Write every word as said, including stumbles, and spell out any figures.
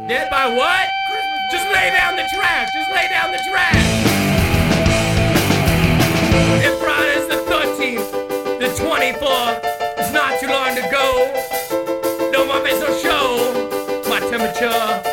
Dead by what? Just lay down the trash. Just lay down the trash. If Friday's the thirteenth, the twenty-fourth, it's not too long to go. No more miss no show. My temperature